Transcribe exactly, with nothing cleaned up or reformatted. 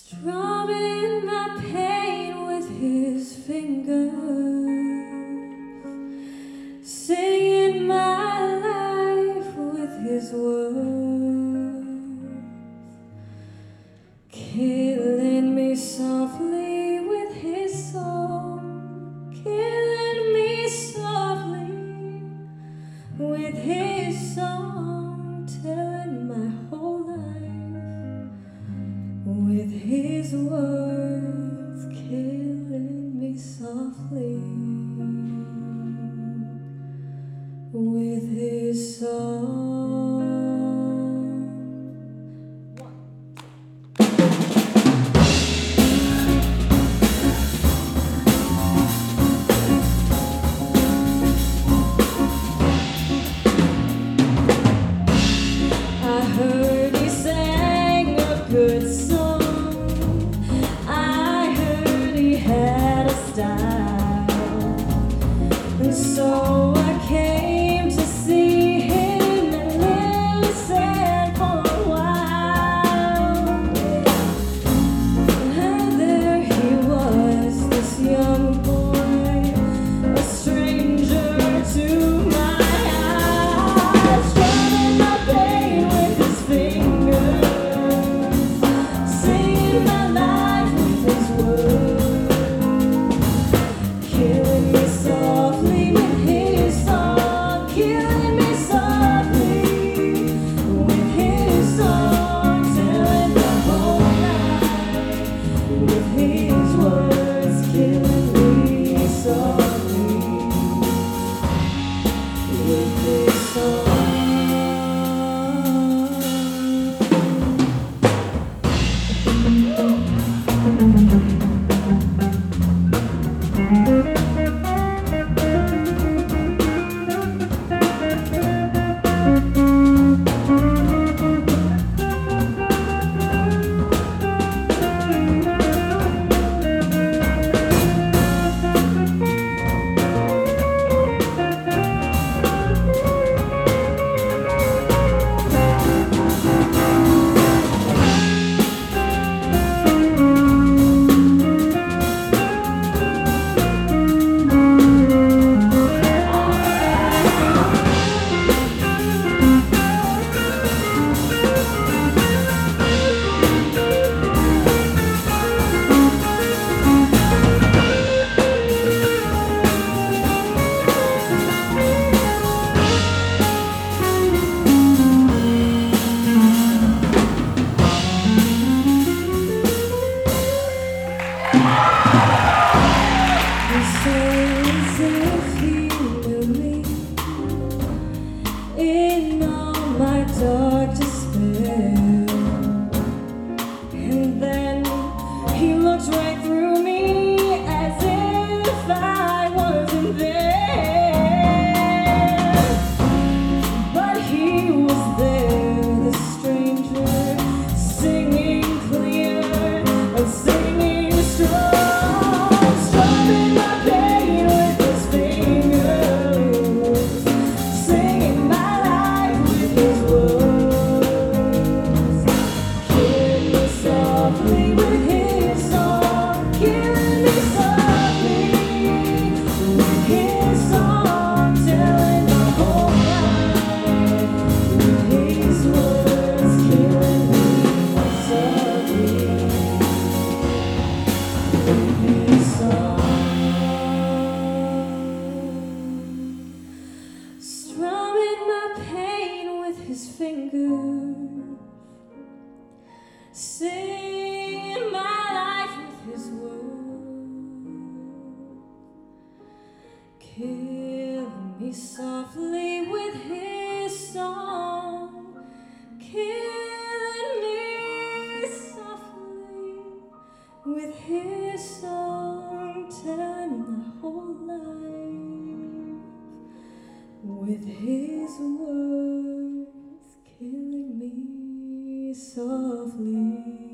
Strumming my pain with his fingers, singing my life with his words, killing me softly with his song, killing me softly with his song, telling my whole life with his words, killing me softly with his song. I heard he sang a good song. And so I came to see him and listen for a while. And there he was, this young boy, a stranger to my eyes, strumming my pain with his fingers, singing my life with his words, killing me softly with his song, killing me softly with his song, telling the whole night with his words, killing me softly with his song. In all my dark despair, and then he looked right through me as if I wasn't there. But he was there, the stranger, singing clear and singing strong, strumming my pain with his fingers, singing my his words, killing me softly with his song, killing me softly with his song, telling the whole night with his words, killing me softly with his song. Strumming my pain with his fingers, singing my life with his words, killing me softly with his song, killing me softly with his song, telling my whole life with his words, killing me softly.